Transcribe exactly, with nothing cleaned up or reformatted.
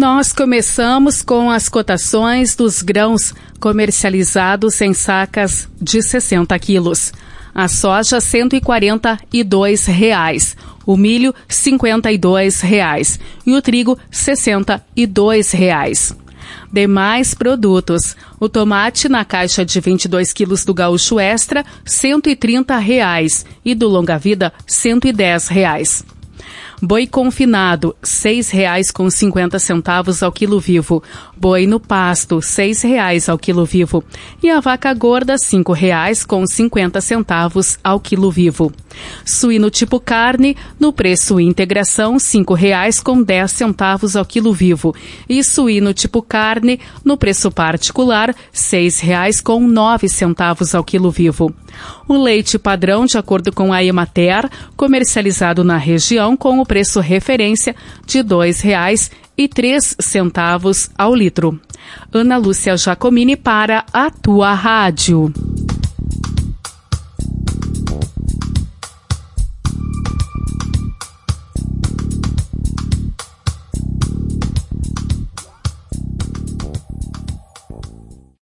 Nós começamos com as cotações dos grãos comercializados em sacas de sessenta quilos. A soja, cento e quarenta e dois reais. O milho, cinquenta e dois reais. E o trigo, sessenta e dois reais. Demais produtos. O tomate na caixa de vinte e dois quilos do Gaúcho Extra, cento e trinta reais. E do Longa Vida, cento e dez reais. Boi confinado, seis reais com cinquenta centavos ao quilo vivo. Boi no pasto, seis reais ao quilo vivo. E a vaca gorda, cinco reais com cinquenta centavos ao quilo vivo. Suíno tipo carne, no preço integração, cinco reais com dez centavos ao quilo vivo. E suíno tipo carne, no preço particular, seis reais com nove centavos ao quilo vivo. O leite padrão, de acordo com a Emater, comercializado na região com o preço referência de dois reais e três centavos ao litro. Ana Lúcia Giacomini para a Tua Rádio.